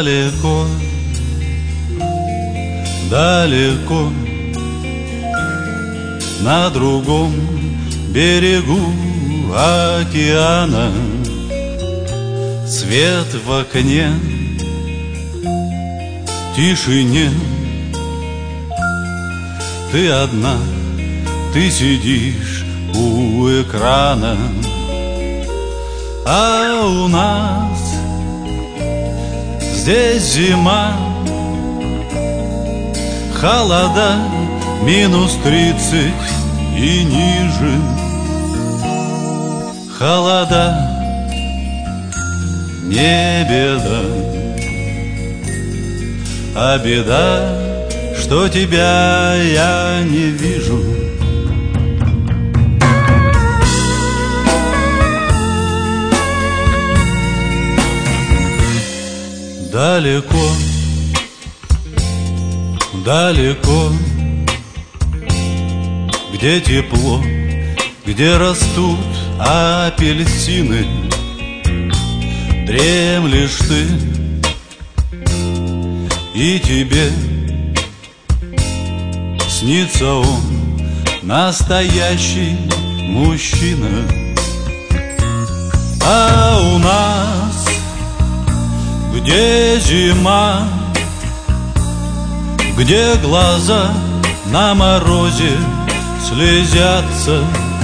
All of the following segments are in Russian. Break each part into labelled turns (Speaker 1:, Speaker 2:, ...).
Speaker 1: Далеко, далеко, на другом берегу океана, свет в окне, тишине. Ты одна, ты сидишь у экрана, а у нас здесь зима, холода, -30 и ниже. Холода не беда, а беда, что тебя я не вижу. Далеко, далеко, где тепло, где растут апельсины, дремлешь ты, и тебе снится он, настоящий мужчина. А у нас, где зима, где глаза на морозе слезятся,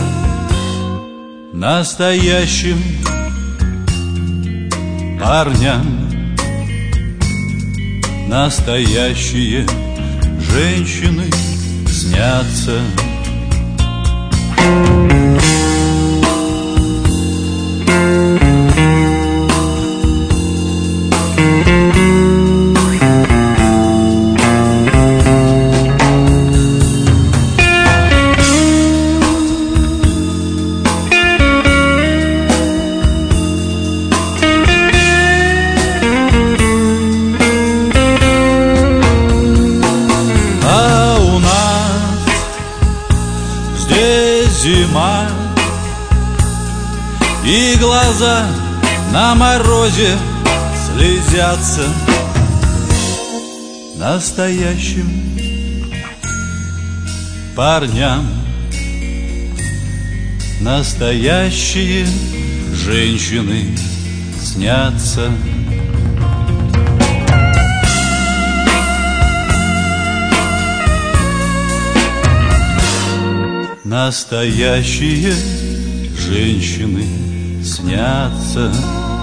Speaker 1: настоящим парням настоящие женщины снятся. Зима, и глаза на морозе слезятся, настоящим парням настоящие женщины снятся. Настоящие женщины снятся.